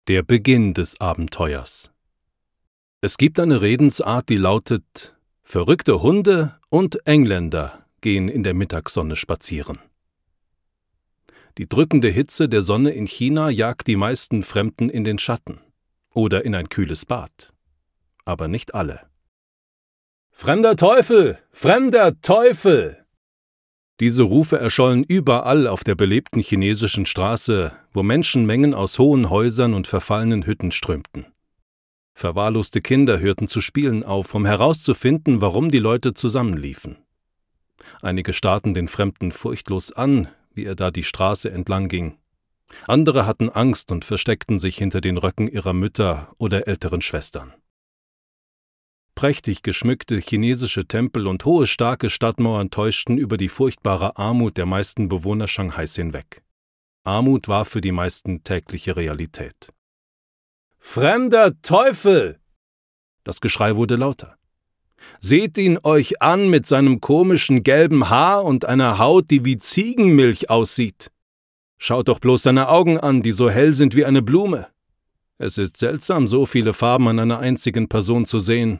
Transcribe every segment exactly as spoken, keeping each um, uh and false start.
Der Beginn des Abenteuers. Es gibt eine Redensart, die lautet: Verrückte Hunde und Engländer gehen in der Mittagssonne spazieren. Die drückende Hitze der Sonne in China jagt die meisten Fremden in den Schatten oder in ein kühles Bad. Aber nicht alle. »Fremder Teufel! Fremder Teufel!« Diese Rufe erschollen überall auf der belebten chinesischen Straße, wo Menschenmengen aus hohen Häusern und verfallenen Hütten strömten. Verwahrloste Kinder hörten zu spielen auf, um herauszufinden, warum die Leute zusammenliefen. Einige starrten den Fremden furchtlos an, wie er da die Straße entlang ging. Andere hatten Angst und versteckten sich hinter den Röcken ihrer Mütter oder älteren Schwestern. Prächtig geschmückte chinesische Tempel und hohe, starke Stadtmauern täuschten über die furchtbare Armut der meisten Bewohner Shanghais hinweg. Armut war für die meisten tägliche Realität. »Fremder Teufel!« Das Geschrei wurde lauter. »Seht ihn euch an mit seinem komischen gelben Haar und einer Haut, die wie Ziegenmilch aussieht. Schaut doch bloß seine Augen an, die so hell sind wie eine Blume. Es ist seltsam, so viele Farben an einer einzigen Person zu sehen.«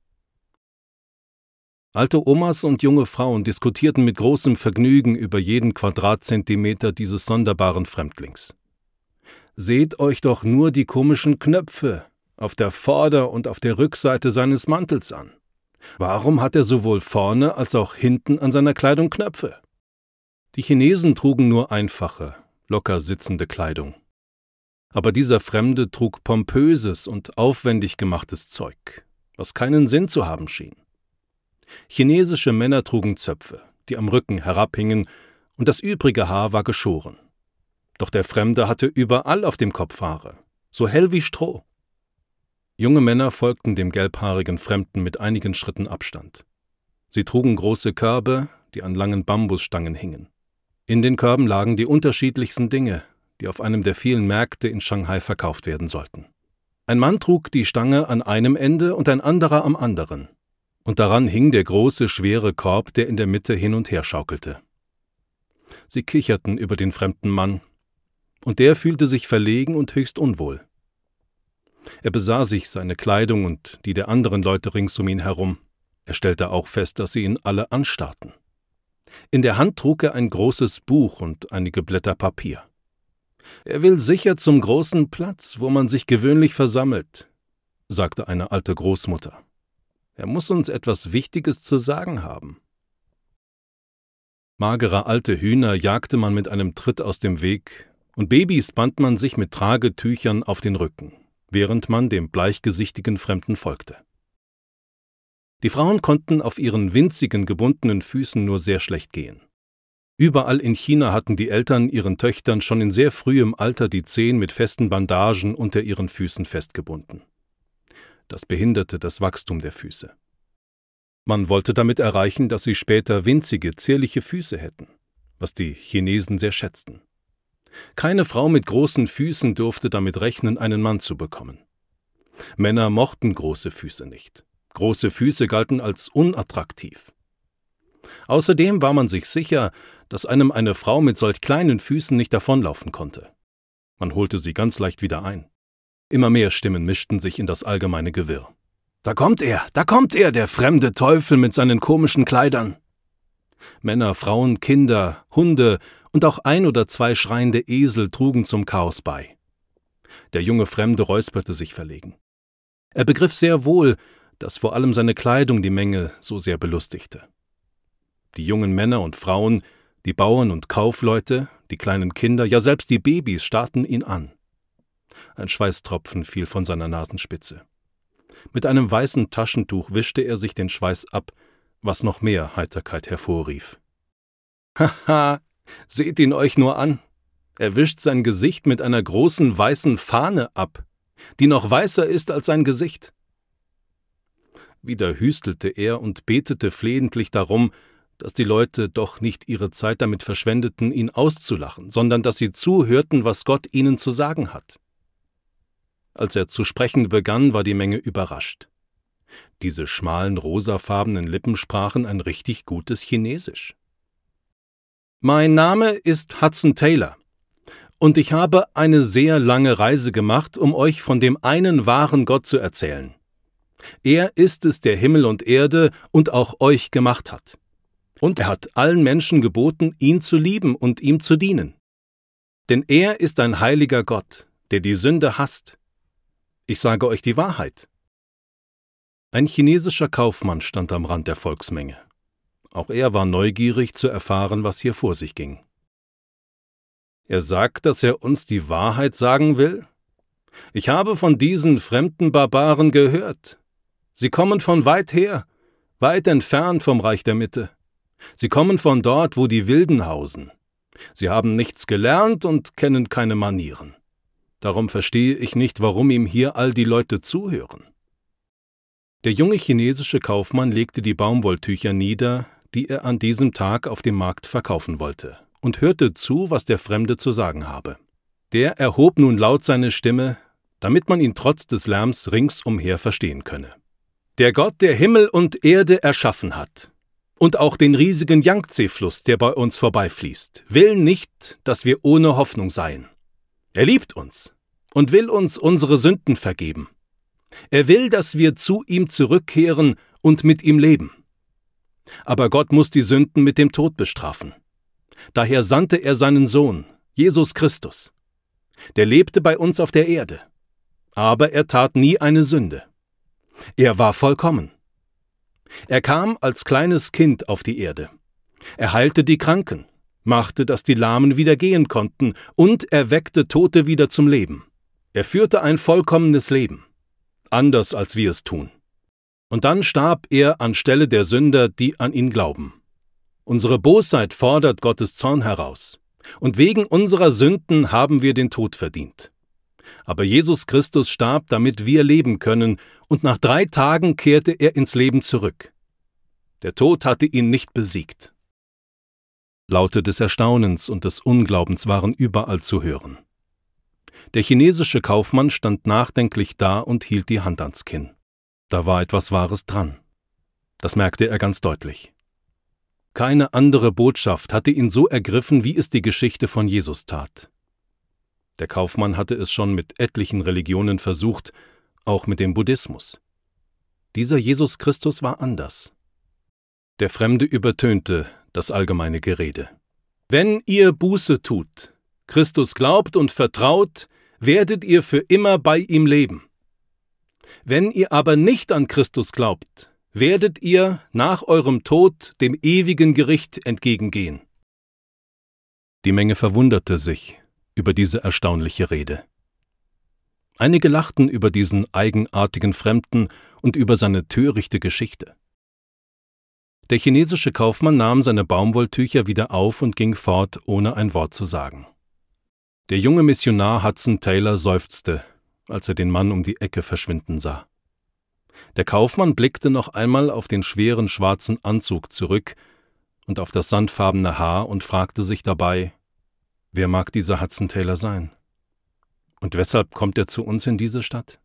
Alte Omas und junge Frauen diskutierten mit großem Vergnügen über jeden Quadratzentimeter dieses sonderbaren Fremdlings. »Seht euch doch nur die komischen Knöpfe auf der Vorder- und auf der Rückseite seines Mantels an. Warum hat er sowohl vorne als auch hinten an seiner Kleidung Knöpfe?« Die Chinesen trugen nur einfache, locker sitzende Kleidung. Aber dieser Fremde trug pompöses und aufwendig gemachtes Zeug, was keinen Sinn zu haben schien. Chinesische Männer trugen Zöpfe, die am Rücken herabhingen, und das übrige Haar war geschoren. Doch der Fremde hatte überall auf dem Kopf Haare, so hell wie Stroh. Junge Männer folgten dem gelbhaarigen Fremden mit einigen Schritten Abstand. Sie trugen große Körbe, die an langen Bambusstangen hingen. In den Körben lagen die unterschiedlichsten Dinge, die auf einem der vielen Märkte in Shanghai verkauft werden sollten. Ein Mann trug die Stange an einem Ende und ein anderer am anderen. Und daran hing der große, schwere Korb, der in der Mitte hin und her schaukelte. Sie kicherten über den fremden Mann, und der fühlte sich verlegen und höchst unwohl. Er besah sich seine Kleidung und die der anderen Leute rings um ihn herum. Er stellte auch fest, dass sie ihn alle anstarrten. In der Hand trug er ein großes Buch und einige Blätter Papier. »Er will sicher zum großen Platz, wo man sich gewöhnlich versammelt«, sagte eine alte Großmutter. »Er muss uns etwas Wichtiges zu sagen haben.« Magere alte Hühner jagte man mit einem Tritt aus dem Weg, und Babys band man sich mit Tragetüchern auf den Rücken, während man dem bleichgesichtigen Fremden folgte. Die Frauen konnten auf ihren winzigen, gebundenen Füßen nur sehr schlecht gehen. Überall in China hatten die Eltern ihren Töchtern schon in sehr frühem Alter die Zehen mit festen Bandagen unter ihren Füßen festgebunden. Das behinderte das Wachstum der Füße. Man wollte damit erreichen, dass sie später winzige, zierliche Füße hätten, was die Chinesen sehr schätzten. Keine Frau mit großen Füßen durfte damit rechnen, einen Mann zu bekommen. Männer mochten große Füße nicht. Große Füße galten als unattraktiv. Außerdem war man sich sicher, dass einem eine Frau mit solch kleinen Füßen nicht davonlaufen konnte. Man holte sie ganz leicht wieder ein. Immer mehr Stimmen mischten sich in das allgemeine Gewirr. »Da kommt er, da kommt er, der fremde Teufel mit seinen komischen Kleidern!« Männer, Frauen, Kinder, Hunde und auch ein oder zwei schreiende Esel trugen zum Chaos bei. Der junge Fremde räusperte sich verlegen. Er begriff sehr wohl, dass vor allem seine Kleidung die Menge so sehr belustigte. Die jungen Männer und Frauen, die Bauern und Kaufleute, die kleinen Kinder, ja selbst die Babys starrten ihn an. Ein Schweißtropfen fiel von seiner Nasenspitze. Mit einem weißen Taschentuch wischte er sich den Schweiß ab, was noch mehr Heiterkeit hervorrief. »Haha, seht ihn euch nur an! Er wischt sein Gesicht mit einer großen weißen Fahne ab, die noch weißer ist als sein Gesicht.« Wieder hüstelte er und betete flehentlich darum, dass die Leute doch nicht ihre Zeit damit verschwendeten, ihn auszulachen, sondern dass sie zuhörten, was Gott ihnen zu sagen hat. Als er zu sprechen begann, war die Menge überrascht. Diese schmalen, rosafarbenen Lippen sprachen ein richtig gutes Chinesisch. »Mein Name ist Hudson Taylor, Und ich habe eine sehr lange Reise gemacht, um euch von dem einen wahren Gott zu erzählen. Er ist es, der Himmel und Erde und auch euch gemacht hat. Und er hat allen Menschen geboten, ihn zu lieben und ihm zu dienen. Denn er ist ein heiliger Gott, der die Sünde hasst. Ich sage euch die Wahrheit. Ein chinesischer Kaufmann stand am Rand der Volksmenge. Auch er war neugierig zu erfahren, was hier vor sich ging. Er sagt, dass er uns die Wahrheit sagen will? Ich habe von diesen fremden Barbaren gehört. Sie kommen von weit her, weit entfernt vom Reich der Mitte. Sie kommen von dort, wo die Wilden hausen. Sie haben nichts gelernt und kennen keine Manieren. Darum verstehe ich nicht, warum ihm hier all die Leute zuhören. Der junge chinesische Kaufmann legte die Baumwolltücher nieder, die er an diesem Tag auf dem Markt verkaufen wollte, und hörte zu, was der Fremde zu sagen habe. Der erhob nun laut seine Stimme, damit man ihn trotz des Lärms ringsumher verstehen könne. Der Gott, der Himmel und Erde erschaffen hat, und auch den riesigen Yangtze-Fluss, der bei uns vorbeifließt, will nicht, dass wir ohne Hoffnung seien. Er liebt uns und will uns unsere Sünden vergeben. Er will, dass wir zu ihm zurückkehren und mit ihm leben. Aber Gott muss die Sünden mit dem Tod bestrafen. Daher sandte er seinen Sohn, Jesus Christus. Der lebte bei uns auf der Erde, aber er tat nie eine Sünde. Er war vollkommen. Er kam als kleines Kind auf die Erde. Er heilte die Kranken, machte, dass die Lahmen wieder gehen konnten und erweckte Tote wieder zum Leben. Er führte ein vollkommenes Leben, anders als wir es tun. Und dann starb er anstelle der Sünder, die an ihn glauben. Unsere Bosheit fordert Gottes Zorn heraus, und wegen unserer Sünden haben wir den Tod verdient. Aber Jesus Christus starb, damit wir leben können, und nach drei Tagen kehrte er ins Leben zurück. Der Tod hatte ihn nicht besiegt. Laute des Erstaunens und des Unglaubens waren überall zu hören. Der chinesische Kaufmann stand nachdenklich da und hielt die Hand ans Kinn. Da war etwas Wahres dran. Das merkte er ganz deutlich. Keine andere Botschaft hatte ihn so ergriffen, wie es die Geschichte von Jesus tat. Der Kaufmann hatte es schon mit etlichen Religionen versucht, auch mit dem Buddhismus. Dieser Jesus Christus war anders. Der Fremde übertönte das allgemeine Gerede. Wenn ihr Buße tut, Christus glaubt und vertraut, werdet ihr für immer bei ihm leben. Wenn ihr aber nicht an Christus glaubt, werdet ihr nach eurem Tod dem ewigen Gericht entgegengehen. Die Menge verwunderte sich über diese erstaunliche Rede. Einige lachten über diesen eigenartigen Fremden und über seine törichte Geschichte. Der chinesische Kaufmann nahm seine Baumwolltücher wieder auf und ging fort, ohne ein Wort zu sagen. Der junge Missionar Hudson Taylor seufzte, als er den Mann um die Ecke verschwinden sah. Der Kaufmann blickte noch einmal auf den schweren schwarzen Anzug zurück und auf das sandfarbene Haar und fragte sich dabei, wer mag dieser Hudson Taylor sein? Und weshalb kommt er zu uns in diese Stadt?